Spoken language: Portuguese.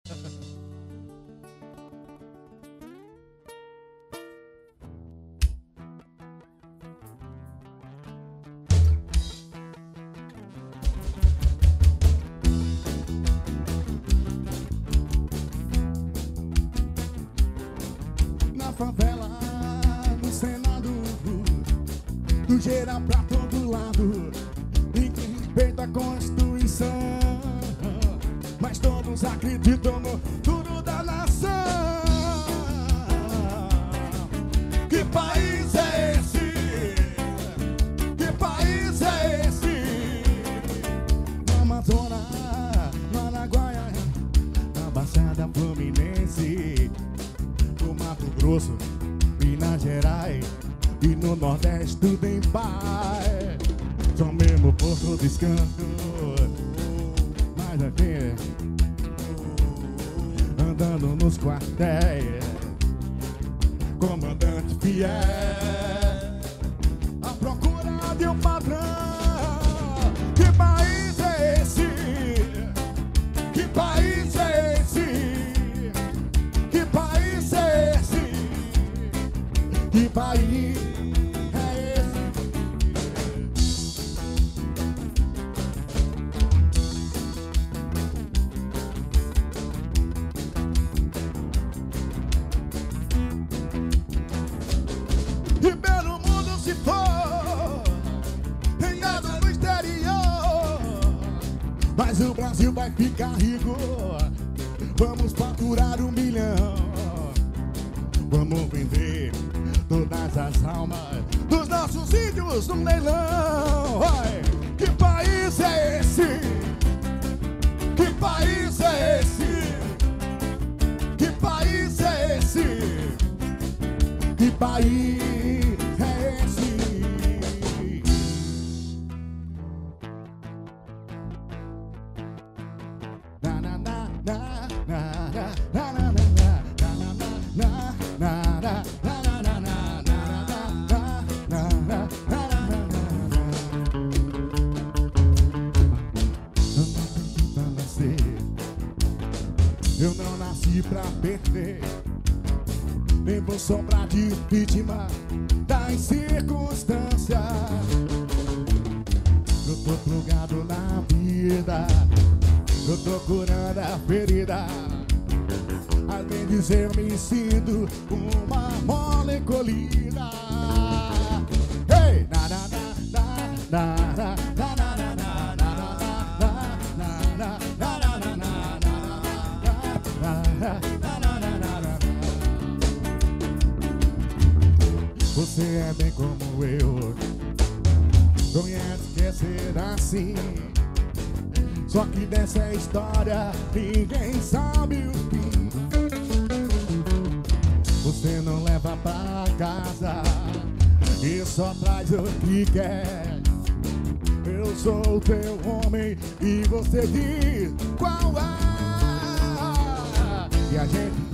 Na favela, no Senado, do geral pra todo lado, ninguém respeita a Constituição, mas todos acreditam no futuro da nação. Que país é esse? Que país é esse? No Amazonas, no Araguaia, na Baixada Fluminense, no Mato Grosso, Minas Gerais e no Nordeste tudo em paz. Só mesmo pouco descanso, mas aqui andando nos quartéis, comandante fiel à procura de um padrão. Que país é esse? Que país é esse? Que país é esse? Que país é esse? E pelo mundo se for, reinado no exterior, mas o Brasil vai ficar rico. Vamos faturar 1 bilhão. Vamos vender todas as almas dos nossos índios no leilão. Oi, que país é esse? Que país é esse? Que país é esse? Que país é esse? Na na na na na na na na eu não nasci pra perder, nem vou sobrar de vítima das circunstâncias. Eu tô plugado na vida, eu tô curando a ferida. Além de dizer, eu me sinto uma mole colhida. Ei, na na na na na na na na na na. Você é bem como eu, não ia esquecer assim. Só que dessa história ninguém sabe o fim. Você não leva pra casa e só traz o que quer. Eu sou o teu homem e você diz qual é. E a gente